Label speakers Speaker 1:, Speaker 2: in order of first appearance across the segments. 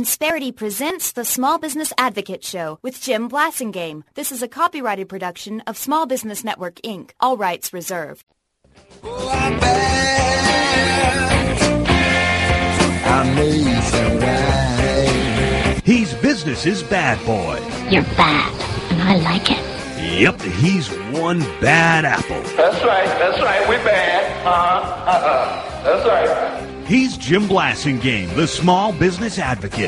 Speaker 1: Insperity presents the Small Business Advocate Show with Jim Blasingame. This is a copyrighted production of Small Business Network, Inc. All rights reserved.
Speaker 2: Oh, I'm bad. Amazing.
Speaker 3: He's business's bad boy.
Speaker 4: You're bad, and I like it.
Speaker 3: Yep, he's one bad apple.
Speaker 5: That's right, we bad. That's right.
Speaker 3: He's Jim Blasingame, the Small Business Advocate.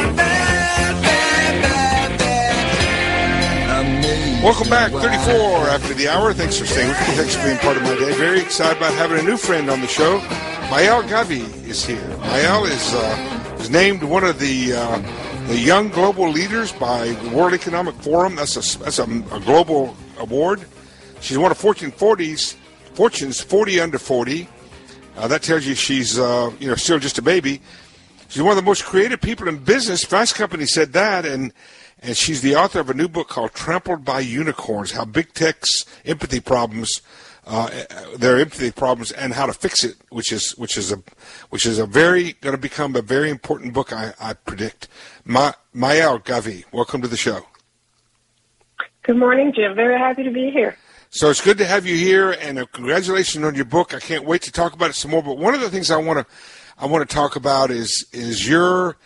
Speaker 6: Welcome back, 34 after the hour. Thanks for staying with me. Thanks for being part of my day. Very excited about having a new friend on the show. Maëlle Gavi is here. Maëlle is named one of the young global leaders by the World Economic Forum. That's a global award. She's one of Fortune's 40 under 40. That tells you she's still just a baby. She's one of the most creative people in business. Fast Company said that, and she's the author of a new book called Trampled by Unicorns: How Big Tech's Empathy Problems, their empathy problems, and how to fix it, which is going to become a very important book, I predict. Maëlle Gavi, welcome to the show.
Speaker 7: Good morning, Jim. Very happy to be here.
Speaker 6: So it's good to have you here, and congratulations on your book. I can't wait to talk about it some more. But one of the things I want to talk about is you've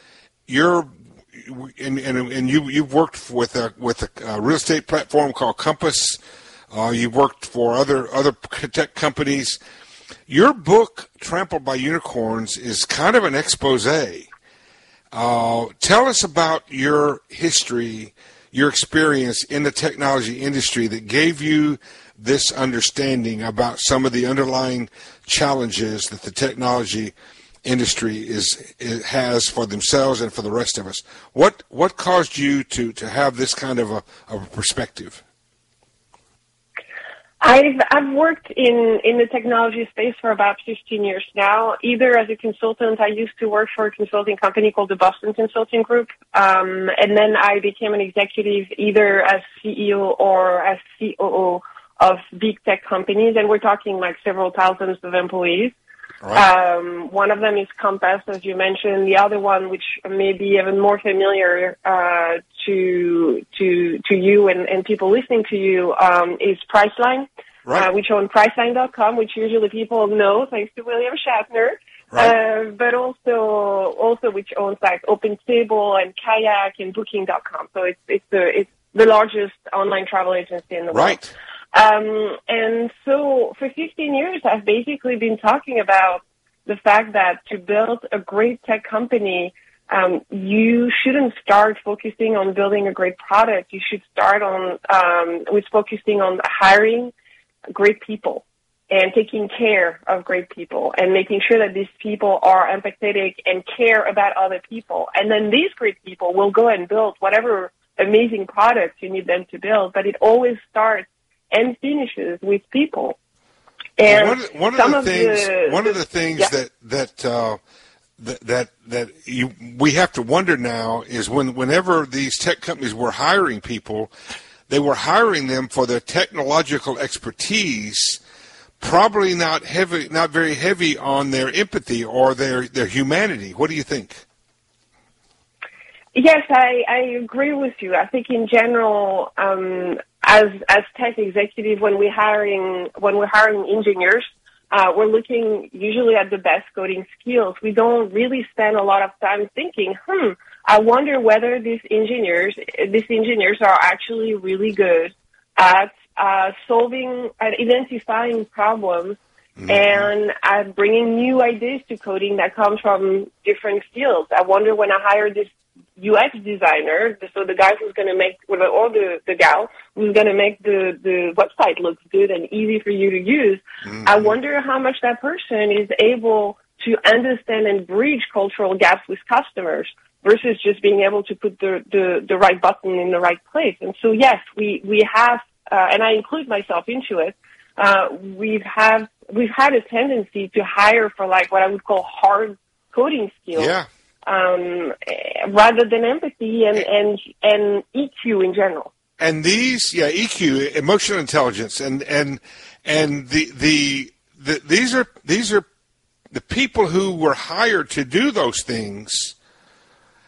Speaker 6: worked with a real estate platform called Compass. You've worked for other tech companies. Your book, Trampled by Unicorns, is kind of an expose. Tell us about your history, your experience in the technology industry that gave you this understanding about some of the underlying challenges that the technology industry has for themselves and for the rest of us. What caused you to have this kind of a perspective?
Speaker 7: I've worked in the technology space for about 15 years now, either as a consultant. I used to work for a consulting company called the Boston Consulting Group, and then I became an executive either as CEO or as COO of big tech companies, and we're talking like several thousands of employees. Right. One of them is Compass, as you mentioned. The other one, which may be even more familiar to you and people listening to you, is Priceline, right. Which own Priceline.com, which usually people know thanks to William Shatner. Right. But also which owns like OpenTable and Kayak and Booking.com. So it's the largest online travel agency in the world.
Speaker 6: Right.
Speaker 7: And so for 15 years, I've basically been talking about the fact that to build a great tech company, you shouldn't start focusing on building a great product. You should start with focusing on hiring great people and taking care of great people and making sure that these people are empathetic and care about other people. And then these great people will go and build whatever amazing products you need them to build, but it always starts and finishes with people. And
Speaker 6: one of the things that we have to wonder now is whenever these tech companies were hiring people, they were hiring them for their technological expertise, probably not very heavy on their empathy or their humanity. What do you think?
Speaker 7: Yes, I agree with you. I think in general, as tech executive, when we're hiring engineers, we're looking usually at the best coding skills. We don't really spend a lot of time thinking, I wonder whether these engineers are actually really good at identifying problems, mm-hmm. and at bringing new ideas to coding that come from different fields. I wonder when I hire this UX designer, so the guy who's going to make, or the gal who's going to make the website look good and easy for you to use, mm-hmm. I wonder how much that person is able to understand and bridge cultural gaps with customers versus just being able to put the right button in the right place. And so, yes, we have, and I include myself into it, we've had a tendency to hire for like what I would call hard coding skills. Yeah. Rather than empathy and EQ in general.
Speaker 6: And these, EQ, emotional intelligence, and these are the people who were hired to do those things.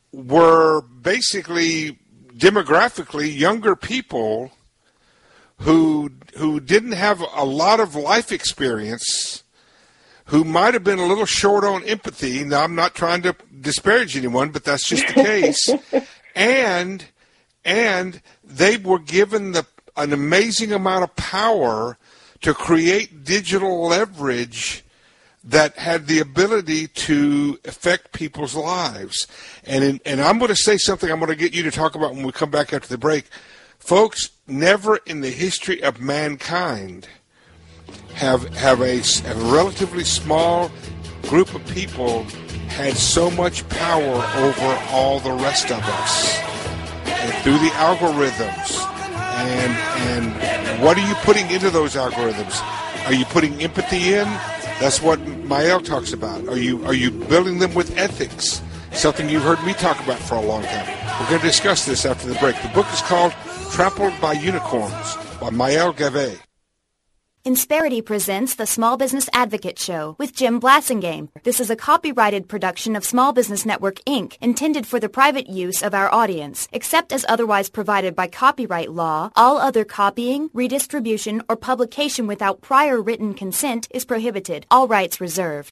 Speaker 6: were basically demographically younger people who didn't have a lot of life experience, who might have been a little short on empathy. Now, I'm not trying to disparage anyone, but that's just the case. And they were given an amazing amount of power to create digital leverage that had the ability to affect people's lives. And I'm going to say something I'm going to get you to talk about when we come back after the break. Folks, never in the history of mankind have a relatively small group of people had so much power over all the rest of us. And through the algorithms. And what are you putting into those algorithms? Are you putting empathy in? That's what Mael talks about. Are you building them with ethics? Something you've heard me talk about for a long time. We're going to discuss this after the break. The book is called Trampled by Unicorns by Mael Gavay.
Speaker 1: Insperity presents the Small Business Advocate Show with Jim Blasingame. This is a copyrighted production of Small Business Network, Inc., intended for the private use of our audience. Except as otherwise provided by copyright law, all other copying, redistribution, or publication without prior written consent is prohibited. All rights reserved.